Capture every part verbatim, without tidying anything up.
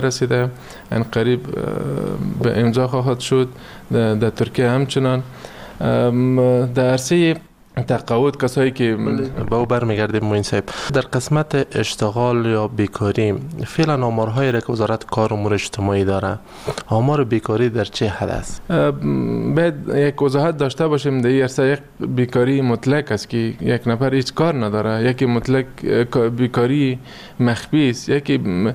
رسیده، ان قریب به امضا خواهد شد. در ترکیه همچنان در عرصه تقاعد کسایی که با او برمیگردیم موین صاحب، در قسمت اشتغال یا بیکاری فعلا آمارهایی را که وزارت کار و امور اجتماعی داره، آمار بیکاری در چه حد است؟ باید یک وضاحت داشته باشیم در این عرصه. یک بیکاری مطلق است که یک نفر هیچ کار نداره، یکی مطلق بیکاری مخفی است، یکی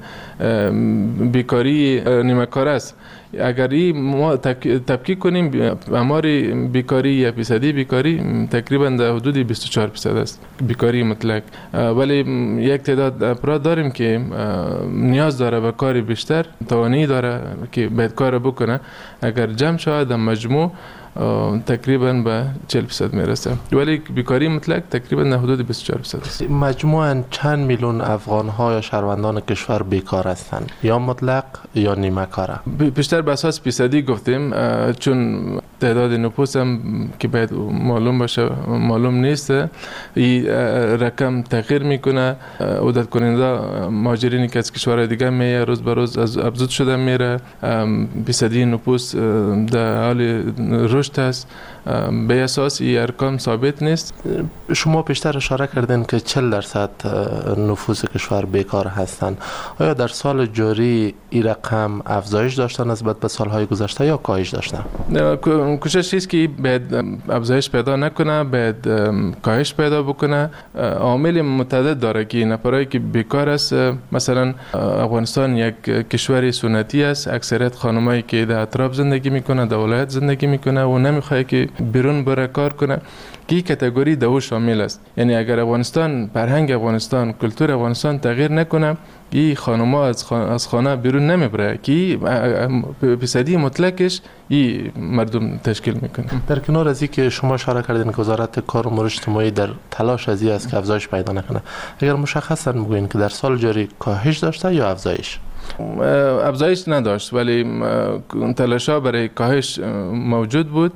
بیکاری نیمه کاره است. اگر این ما تفکیک کنیم، آمار بیکاری یا فیصدی بیکاری تقریبا در حدود بیست و چهار درصد است بیکاری مطلق. ولی یک تعداد افراد داریم که نیاز داره به کار بیشتر، توانایی داره که باید کار بکنه. اگر جمع شود در مجموع تقریبا به چهل درصد میرسه، ولی بیکاری مطلق تقریبا در حدود بیست و چهار درصد است. مجموعاً چند میلیون افغان ها یا شهروندان کشور بیکار هستند، یا مطلق یا نیمه کاره؟ بیشتر به اساس فیصدی گفتیم، چون تعداد نفوس هم که باید معلوم باشه معلوم نیست. این رقم تغییر میکنه. عدت کننده مهاجرینی که از کشورهای دیگه میه روز به روز از افزود شده میره. فیصدی نفوس در حال رشد است. به اساس این ارقام ثابت نیست. شما پیشتر اشاره کردین که چهل درصد نفوس کشور بیکار هستند. آیا در سال جاری این رقم افزایش داشتن نسبت به سالهای گذشته یا کاهش داشتن؟ کوشش است که باید افزایش پیدا نکنه، باید کاهش پیدا بکنه. عامل متعدد داره که نفرایی که بیکار است، مثلا افغانستان یک کشور سنتی است، اکثریت خانمایی که در اطراف زندگی میکنه، در ولایت زندگی میکنه و نمیخواد که بیرون بره کار کنه، که کاتگوری دو شامل است. یعنی اگر افغانستان، فرهنگ افغانستان، کلتور افغانستان تغییر نکنه، این خانم‌ها از خانه از خانه بیرون نمیبره، که فیصدی مطلقش این مردم تشکیل میکنه. در کنار از این که شما اشاره کردین که وزارت کار و امور اجتماعی در تلاش از این است که افزایش پیدا نکنه، اگر مشخصا بگوین که در سال جاری کاهش داشته یا افزایش؟ افزایش نداشت، ولی تلاش‌ها برای کاهش موجود بود.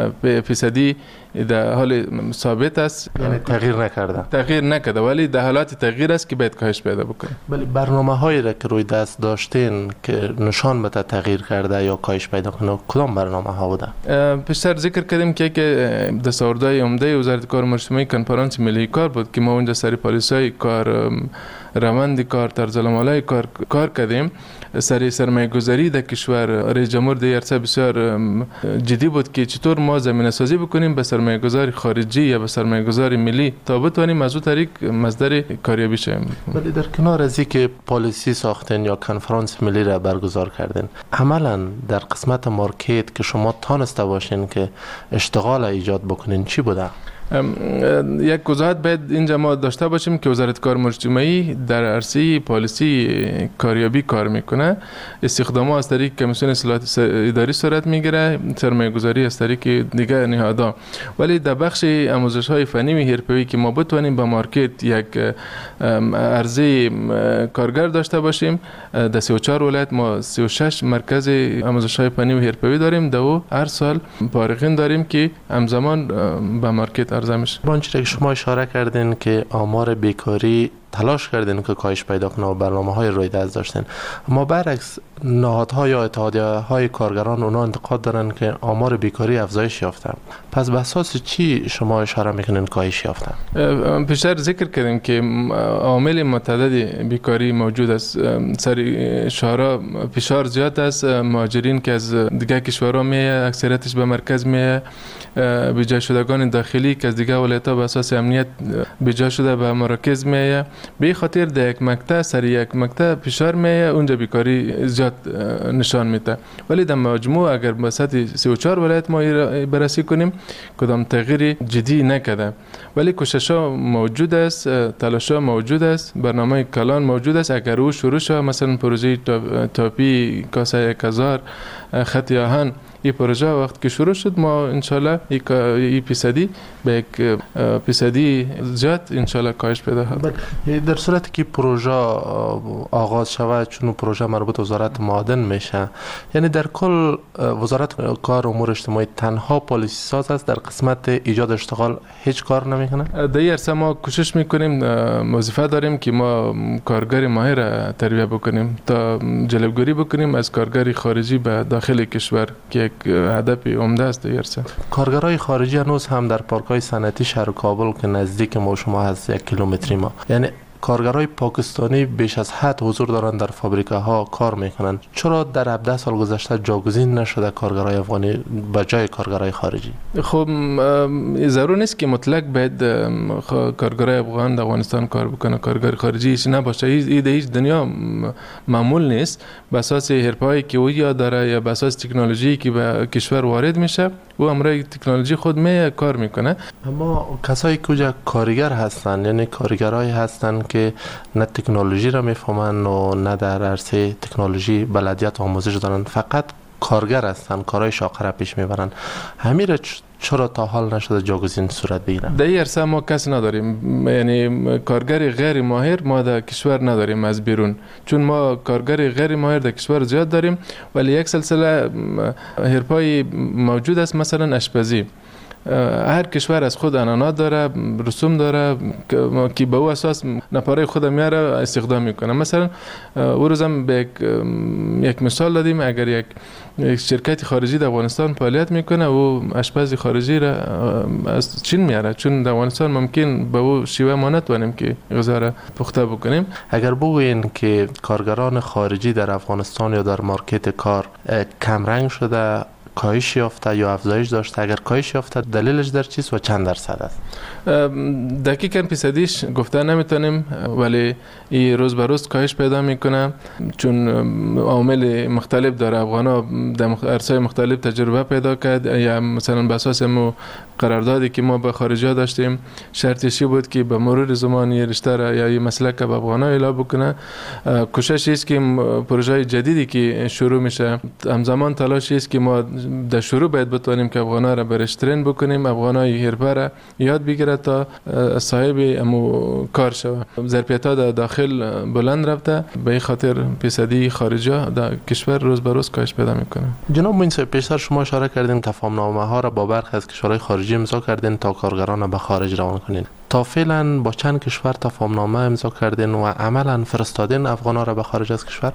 فیصدی در حال ثابت است، یعنی تغییر نکرده. تغییر نکرده، ولی در حالات تغییر است که باید کاهش پیدا بکنه. ولی برنامه‌هایی را که روی دست داشتین که نشان بده تغییر کرده یا کاهش پیدا کنه، کدام برنامه‌ها بوده؟ پیشتر ذکر کردیم که که دستاوردهای عمده وزارت کار و امور اجتماعی کنفرانس ملی کار بود که ما اونجا سری پالیسی‌های کار، روند کار، طرز العمل کار کار کردیم. سری سرمایه گذاری در کشور رئیس جمهور در عرصه بسیار جدی بود که چطور ما زمینه سازی بکنیم به سرمایه گذاری خارجی یا به سرمایه گذاری ملی تا بتوانیم از اون طریق مصدر کاریابی شویم. ولی در کنار از اینکه پالیسی ساختین یا کنفرانس ملی را برگزار کردین، عملا در قسمت مارکت که شما تانسته باشین که اشتغال ایجاد بکنین چی بوده؟ یک وضاحت باید اینجا ما داشته باشیم که وزارت کار و امور اجتماعی در عرصه پالیسی کاریابی کار میکنه. استخدام از طریق کمیسیون اصلاحات اداری صورت میگیره، سرمایه گذاری از طریق دیگر نهادها. ولی در بخش آموزش های فنی و حرفه‌ای که ما بتوانیم به مارکت یک عرضه کارگر داشته باشیم، در سی و چهار ولایت ما سی و شش مرکز آموزش های فنی و حرفه‌ای داریم. دو هر سال فارغین داریم که همزمان به مارکت بانچه که شما اشاره کردین که آمار بیکاری تلاش کردین که کاهش پیدا کنه و برنامه‌های روی دست داشتین، اما برعکس نهادها یا اتحادیه‌های کارگران اونا انتقاد دارن که آمار بیکاری افزایش یافته. پس به اساس چی شما اشاره میکنین کاهش یافته؟ پیشتر ذکر کردیم که عوامل متعدد بیکاری موجود است. سر شهرها فشار زیاد است، مهاجرین که از دیگه کشورها میه اکثریتش به مرکز میه، بیجا شدگان داخلی که از دیگه ولایت‌ها به اساس امنیت بیجا شده به مراکز میه. به خاطر در یک مقطع سر یک مقطع فشار میه، اونجا بیکاری زیاد نشان میده. ولی در مجموع اگر به سطح سی و چهار ولایت ما بررسی کنیم، کدام تغییری جدی نکرده، ولی کوشش‌ها موجود است، تلاش‌ها موجود است، برنامه کلان موجود است. اگر او شروع شود، مثلا پروژه تاپی کاسه یک هزار، خط آهن، این پروژه وقت که شروع شد ما انشالله این پیصدی به یک پیصدی زیاد انشالله کاهش پیدا خواهد. در صورتی که پروژه آغاز شود، چون پروژه مربوط به وزارت معادن میشه، یعنی در کل وزارت کار و امور اجتماعی تنها پالیسی ساز است در قسمت ایجاد اشتغال، هیچ کار نمیکنه؟ در این عرصه ما کوشش میکنیم، وظیفه داریم که ما کارگر ماهر تربیت بکنیم تا جلبگیری بکنیم از کارگر خارجی به داخل کشور که یک هدف عمده است. در عرصه کارگرای خارجی هنوز هم در پارک‌های صنعتی شهر کابل که نزدیک ما شما هست، یک کیلومتری ما، یعنی کارگرای پاکستانی بیش از حد حضور دارن در فابریکه ها کار میکنن. چرا در هفده سال گذشته جاگزین نشده کارگرای افغانی به جای کارگرای خارجی؟ خب ضرور نیست که مطلق باید کارگرای افغان در افغانستان کار بکنه، کارگر خارجی هیچ نباشه. این در هیچ دنیا معمول نیست. به اساس حرفه‌ای که او یا داره یا به اساس تکنولوژی که به کشور وارد میشه او امروز تکنولوژی خود می کار میکنه. اما کسایی که کارگر هستن، یعنی کارگرای هستن که نه تکنولوژی را میفهمن و نه در عرصه تکنولوژی بلدیت و آموزش دارن، فقط کارگر هستن، کارهای شاقه را پیش میبرن، همین را چرا تا حال نشده جاگزین صورت بگیره؟ در این عرصه ما کس نداریم، یعنی کارگر غیر ماهر ما در کشور نداریم از بیرون، چون ما کارگر غیر ماهر در کشور زیاد داریم، ولی یک سلسله حرفه‌ای موجود است، مثلا آشپزی. هر کشور از خود عنعنات داره، رسوم داره که به او اساس نفرای خود میاره استخدام میکنه. مثلا او روزم به یک مثال دادیم، اگر یک شرکت خارجی در افغانستان فعالیت میکنه و آشپز خارجی را از چین میاره، چون در افغانستان ممکن به او شیوه ما نتوانیم که غذا را پخته بکنیم. اگر بگوین که کارگران خارجی در افغانستان یا در مارکت کار کم رنگ شده، کاهش یافته یا افزایش داشته، اگر کاهش یافته دلیلش در چیست و چند درصد است؟ دقیقاً پیصدیش گفته نمیتونیم، ولی این روز به روز کاهش پیدا میکنه، چون عوامل مختلف داره. افغانا در عرصه‌های مختلف تجربه پیدا کرد، یا مثلا به اساس مو قراردادی که ما با خارجی داشتیم شرطی بود که به مرور زمان یه رشته را یا یه مسلک به افغانا اعلام بکنه. کوشش است که پروژه جدیدی که شروع میشه همزمان تلاش است که ما در شروع باید بتونیم که افغانا را برش ترین بکنیم، افغانای حرفه را یاد بگیره تا صاحب امو کار شود. ظرفیت‌ها در داخل بلند رفته، به این خاطر پیصدی خارجی در کشور روز به روز کاهش پیدا میکنه. جناب موین، پیشتر شما اشاره کردین تفاهم‌نامه ها را با برخی از کشورهای خارجی امضا کردین تا کارگران به خارج روان کنین. تا فعلا با چند کشور تفاهم‌نامه امضا کردین و عملاً فرستادین افغانا را به خارج از کشور؟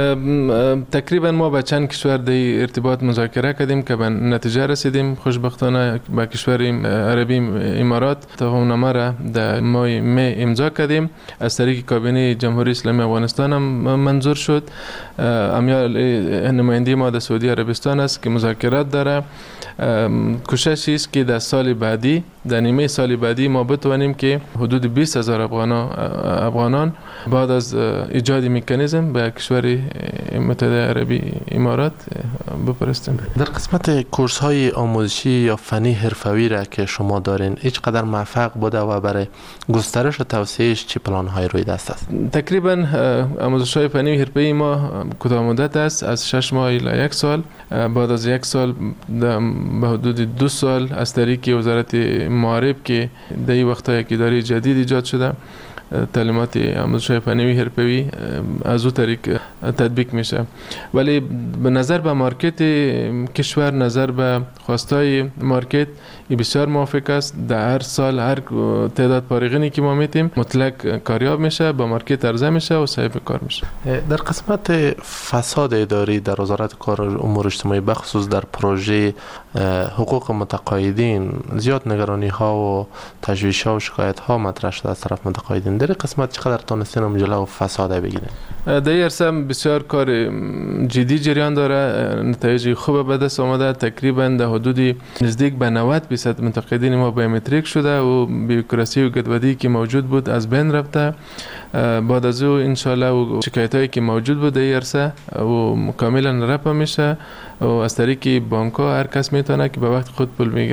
تقریبا ما با چند کشور در ارتباط مذاکره کردیم که به نتیجه رسیدیم. خوشبختانه با کشور عربی امارات تفاهم‌نامه را در ماه می امضا کردیم، از طریق کابینه جمهوری اسلامی افغانستان هم منظور شد. امیال نماینده ما در سعودی عربستان است که مذاکرات داره. کوشش است که در سال بعدی، در نیمه سال بعدی ما بتوانیم که حدود بیست هزار افغانان بعد از ایجاد مکانیزم به کشور متحده عربی امارات بفرستیم. در قسمت کورس های آموزشی یا فنی حرفوی را که شما دارین، هیچ قدر موفق بوده و برای گسترش و توسعهش چه پلان های روی دست است؟ تقریبا آموزش های فنی و حرفه‌ای ما کوتاه مدت است، از شش ماه الی یک سال. بعد از یک سال به حدود دو سال از طریق وزارت معارف که در این وقتا یک اداره جدید ایجاد شده، تعلیمات آموزش فنی و حرفه‌ای از او طریق تطبیق میشه. ولی به نظر به مارکت کشور، نظر به خواستای مارکت بسیار موافق است. در هر سال هر تعداد فارغینی که ما میتیم مطلق کاریاب میشه، به مارکت عرضه میشه و صاحب کار میشه. در قسمت فساد اداری در وزارت کار و امور اجتماعی بخصوص در پروژه حقوق متقاعدین زیاد نگرانی ها و تشویش ها و شکایت ها مطرح شده از طرف متقاعدین. در قسمت چقدر تونستین جلو فساد بگیرین؟ در این عرصه بسیار کار جدی جریان داره، نتایج خوب به دست آمده. تقریبا در حدود نزدیک به نود درصد متقاعدین ما بایومتریک شده و بیوکراسی و گدودی که موجود بود از بین رفته. بعد از او انشالله و شکایت هایی که موجود بود در این عرصه و کاملا رفع میشه و از طریق بانک ها هر کس میتونه که به وقت خود پول میگیره.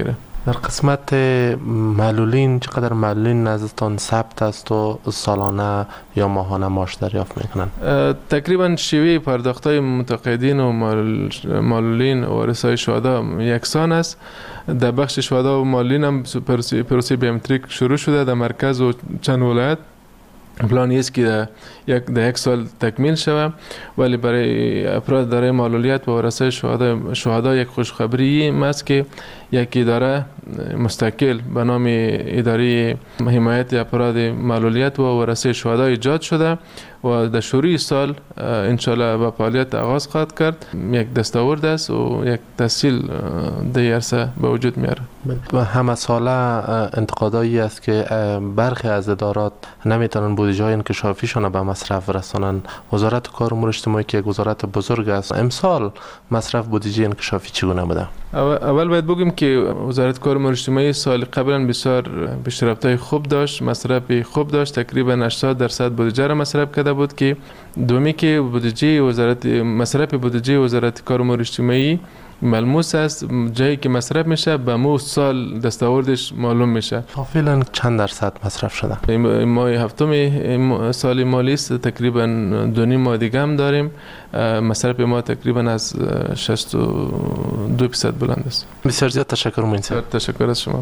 در قسمت معلولین چقدر معلولین نزدتان ثبت است و سالانه یا ماهانه معاش دریافت میکنن؟ تقریبا شیوه پرداخت‌های متقاعدین و معلولین و وارثای شهدا یکسان است. در بخش شهدا و معلولین هم پروسه بیومتریک شروع شده در مرکز و چند ولایت. پلانی است که یک در یک سال تکمیل شود، ولی برای افراد دارای معلولیت و وارثای شهدا شهدا یک خوشخبری است که یک اداره مستقل به نام اداره حمایت افراد معلولیت و وارثای شهدا ایجاد شده و در شروع سال انشالله به فعالیت آغاز خواهد کرد. یک دستاورد است و یک تسهیل در عرصه به وجود میاره. و همه ساله انتقادایی است که برخی از ادارات نمیتونن بودجه های انکشافیشون به مصرف رسانن. وزارت کار و امور اجتماعی که یک وزارت بزرگ است، امسال مصرف بودجه انکشافی چگونه بوده؟ اول باید بگیم که وزارت کار و امور اجتماعی سال قبلا بسیار پیشرفت‌های خوب داشت، مصرف خوب داشت. تقریبا هشتاد درصد بودجه را مصرف کرده بود که دومی که بودجه وزارت مصرف بودجه وزارت کار و امور اجتماعی ملموس است. جایی که مصرف میشه به مو سال دستاوردش معلوم میشه. فعلا چند درصد مصرف شده؟ این ماه هفتم سال مالی است، تقریبا دو نیم ماه دیگه هم داریم. مصرف ما تقریبا از شصت و دو درصد بلند است. بسیار زیاد تشکر مهندس. تشکر از شما.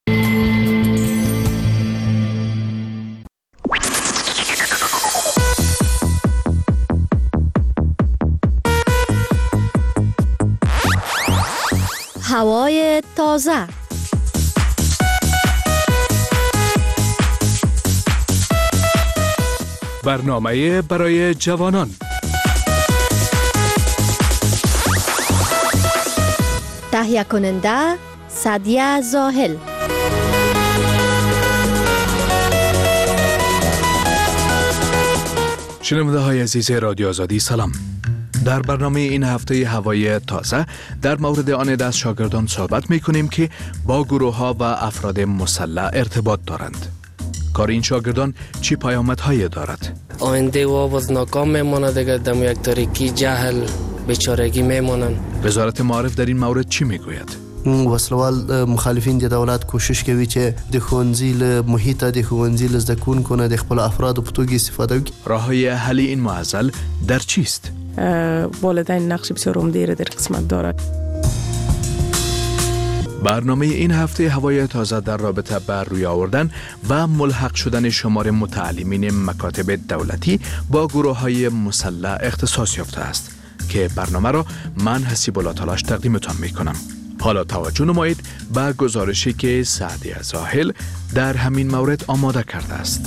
هوای تازه. برنامه برای جوانان. تهیه کننده سعدیه زاهل. شنونده های عزیز رادیو آزادی سلام. در برنامه این هفته هوای تازه در مورد آن دست شاگردان صحبت می کنیم که با گروه ها و افراد مسلح ارتباط دارند. کار این شاگردان چی پیامدهایی دارد؟ آینده و باز ناکام میمونه دیگه، دم یک تاریکی جهل بیچارگی میمونن. وزارت معارف در این مورد چی میگوید؟ وسلوال مخالفین د دولت کوشش کوي چې د ښوونځي له محیط د ښوونځي له زده کوونکو د خپل افراد په توګه استفاده وکړي. راههای حل این معضل در چیست؟ والدین نقش بسیار عمده را در قسمت دارد. برنامه این هفته هوای تازه در رابطه با روی آوردن و ملحق شدن شمار متعلمین مکاتب دولتی با گروه های مسلح اختصاص یافته است که برنامه را من حسیب الله تلاش تقدیمتان می کنم. حالا توجه نمایید به گزارشی که سعدیه زاهل در همین مورد آماده کرده است.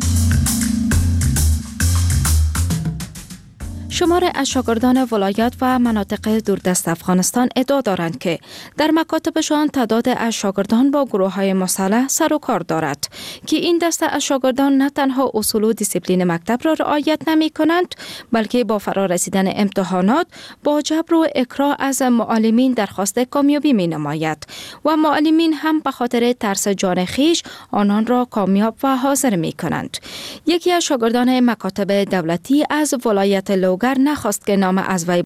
شمار از شاگردان ولایات و مناطق دوردست افغانستان ادعا دارند که در مکاتبشان تعداد از شاگردان با گروه های مسلح سر و کار دارد که این دسته از شاگردان نه تنها اصول و دیسیپلین مکتب را رعایت نمی کنند، بلکه با فرا رسیدن امتحانات با جبر و اکراه از معلمین درخواست کامیابی می نماید و معلمین هم به خاطر ترس جان خویش آنان را کامیاب و حاضر می کنند. یکی از شاگردان مکاتب دولتی از ولایت لوگر نخواست که نام از وی